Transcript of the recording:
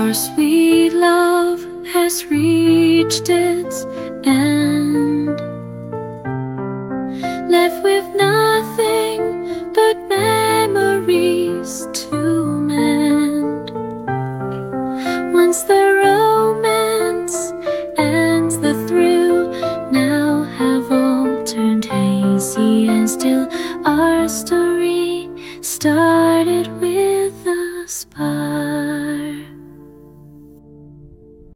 Our sweet love has reached its end, left with nothing but memories to mend. Once the romance and the thrill now have all turned hazy, and still our story started with a spark.